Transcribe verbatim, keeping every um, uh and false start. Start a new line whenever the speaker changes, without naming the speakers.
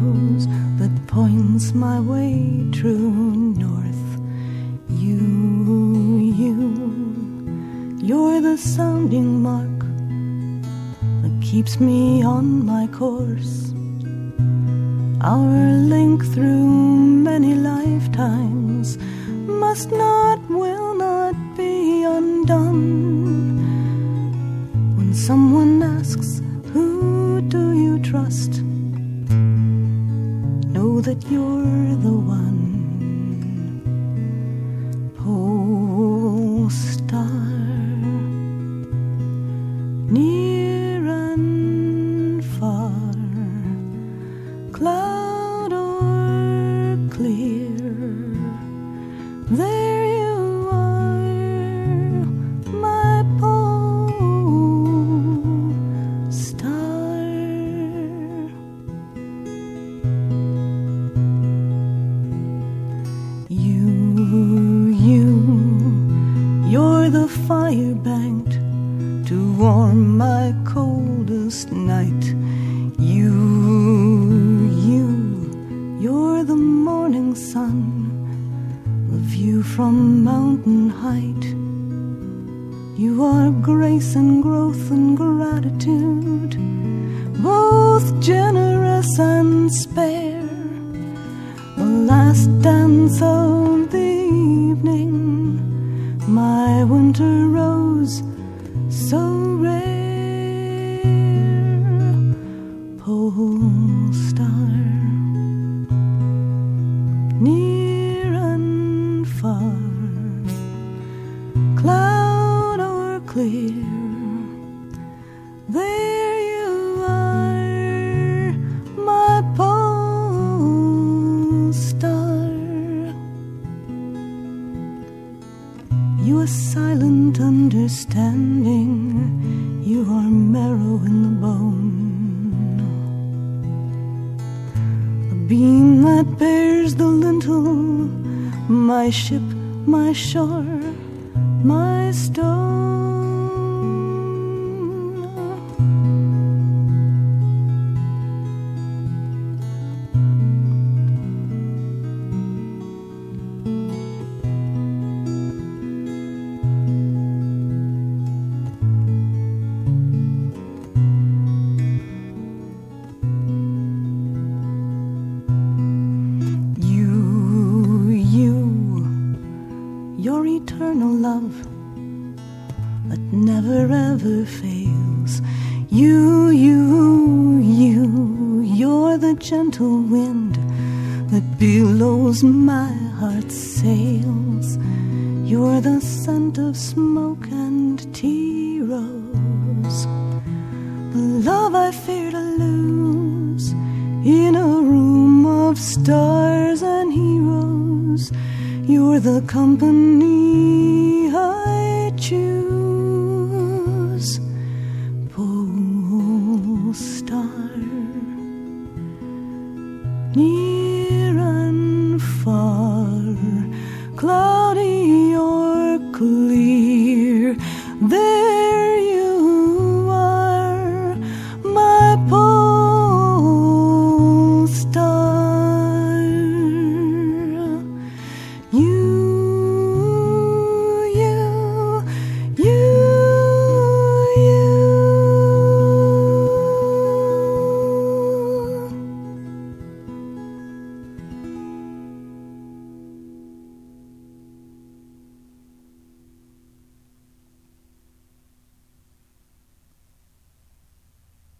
rose that points my way true north. You, you, you're the sounding mark that keeps me on my course. Our link through many lifetimes must not, will not be undone. When someone asks, who do you trust? Know that you're the one. Pole star, near and far, cloud or clear, there you are, my pole star. You, you, you're the fire banked to warm my coldest night. You, you, you're the morning sun, the view from mountain height. You are grace and growth and gratitude, both generous and spare. The last dance of the evening, my winter rose so rare. Pole star, near and far, cloud or clear, there you are, my pole star. You are silent understanding, you are marrow in the bone, a beam that bears the lintel, my ship, my shore, my stone. Your eternal love that never ever fails. You, you, you, you're the gentle wind that billows my heart's sails. You're the scent of smoke and tea rose, the love I fear to lose in a room of stars and heroes. You're the company I choose. Pole star, near and far, cloudy or clear, there you are, my pole star.